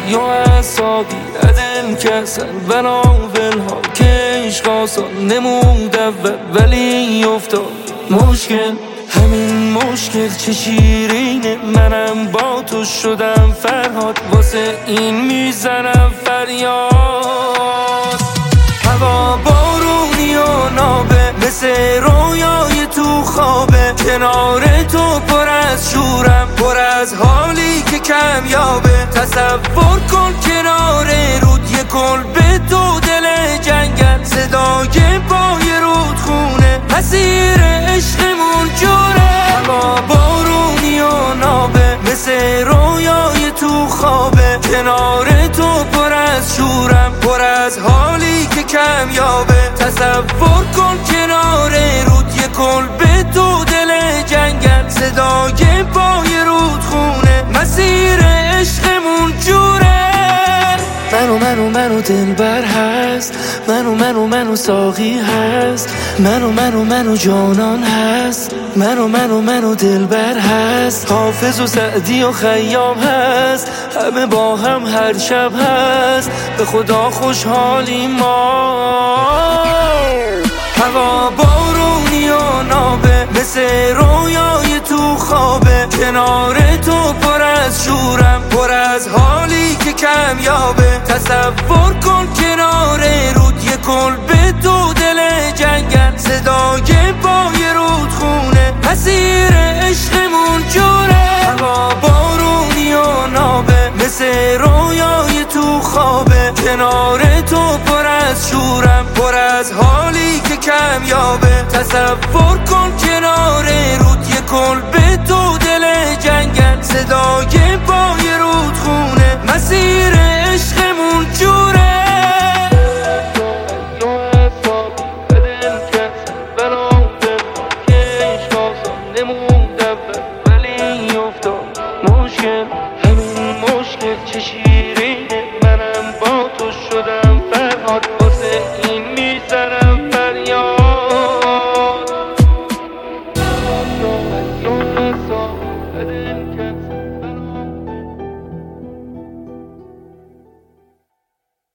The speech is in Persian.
یا حسابی ادم کسن بناول ها که عشق آسان نمود اول ولی افتاد مشکل. همین مشکل چه شیرینه، منم با تو شدم فرهاد، واسه این میزنم فریاد. هوا بارونی و نابه مثل رویای تو خوابه، کنار تو پر از شورم، پر از حالی که کمیابه. تصور کن کنار رود یه کلبه تو دل جنگل، صدای پای رودخونه مسیر عشقمون جوره. هوا بارونی و نابه مثل رویای تو خوابه، کنار تو پر از شورم، پر از حالی که کمیابه. تصور کن کنار رود یه کلبه تو دل جنگل، صدای پای رودخونه مسیر عشقمون جوره. منو دلبر هست، منو ساقی هست، منو جانان هست، منو دلبر هست، حافظ و سعدی و خیام هست، همه با هم هر شب هست، به خدا خوشحالی ما. هوا بارونی و نابه مثل رویای تو خوابه، کنار تو پر از شورم، پر از حالی که کمیابه. تصور کن کنار رود یه کلبه تو دل جنگل، صدای پای رودخونه مسیر عشقمون جوره. هوا بارونی و نابه مثل رویای تو خوابه، کنار تو پر از شورم، پر از حالی که کمیابه. تصور کن کنار رود یه کلبه تو دل جنگل، صدای